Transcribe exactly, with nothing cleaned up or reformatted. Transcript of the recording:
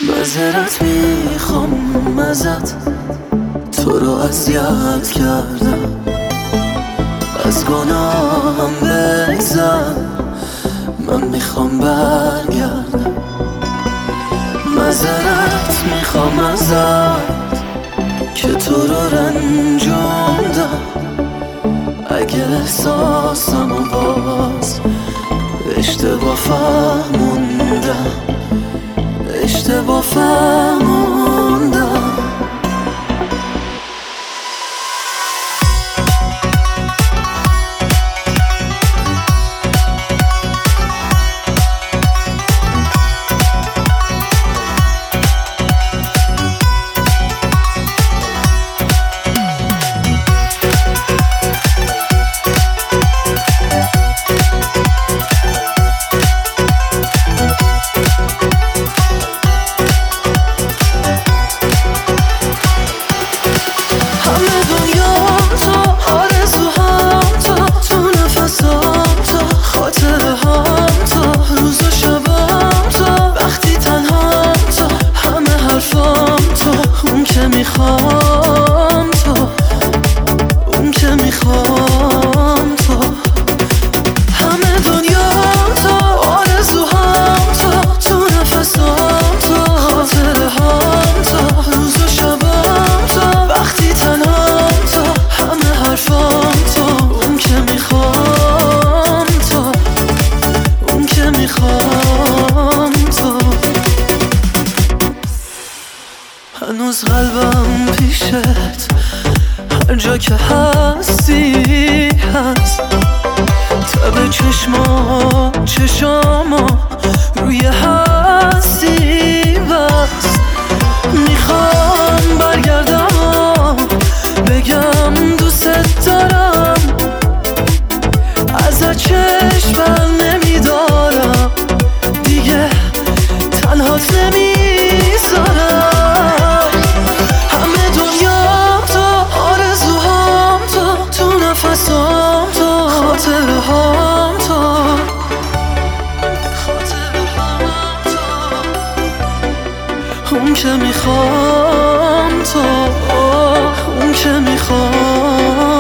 معذرت میخوام ازت، تو رو اذیت کردم، از گناهم بگذر، من میخوام برگردم. معذرت میخوام ازت که تو رو رنجوندم، اگه احساسم و باز اشتباه فهموندم، اشتباه فهموندم. میخوام تو، اون که میخوام تو، همه دنیا تو، آرزوهام تو، تو نفسام تو، خاطره هام تو، روز و شبام تو، وقتی تنهام تو، همه حرفام تو، اون که میخوام تو، اون که میخوام تو. هنوز قلبم پیشت، هر جا که هستی هست، تب چشما چشاما روی هستی بس. میخوام برگردم و بگم دوست دارم، ازت چشم بر نمیدارم، دیگه تنهات نمیذارم. خاطره هام تو، خاطره هام تو، اون که میخوام تو، اون که میخوام